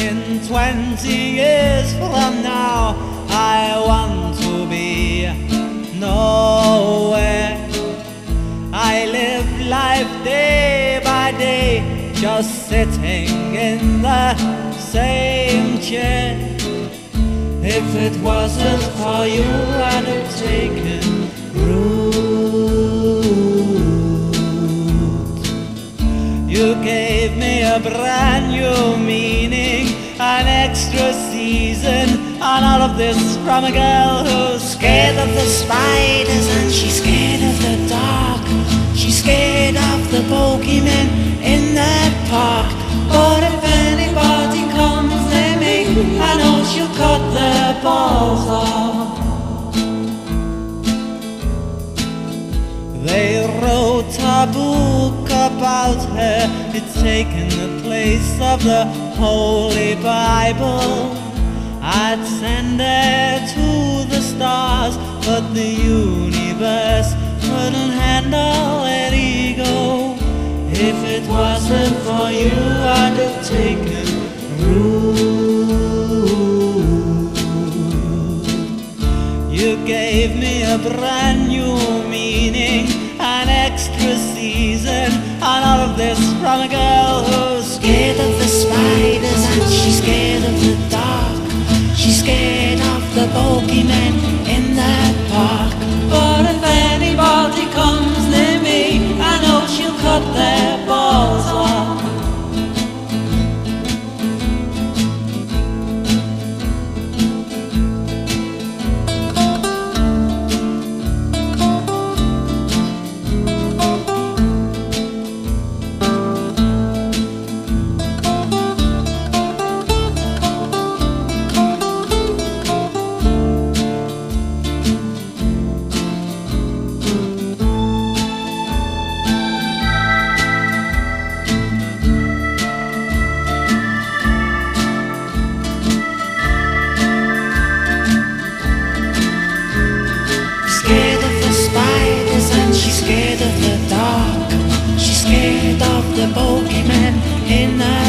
in 20 years from now, I want to be nowhere. I live life day by day, just sitting in the same chair. If it wasn't for you, I'd have taken root. You gave me a brand new meaning, an extra season, and all of this from a girl who's scared of the spiders and she's scared of the dark. She's scared of the bogeymen in that park. But if anybody comes near me, I know she'll cut their balls off. They wrote a book about her, it's taken the place of the Holy Bible. I'd send her to the stars, but the universe couldn't handle her ego. If it wasn't for you, I'd have taken root. You gave me a brand new meaning, an extra season, and all of this from a girl who's scared of the spiders and she's scared of the dark. She's scared of the bogeymen in that park. But if anybody comes near me, I know she'll cut their balls off. She's scared of the bogeyman in the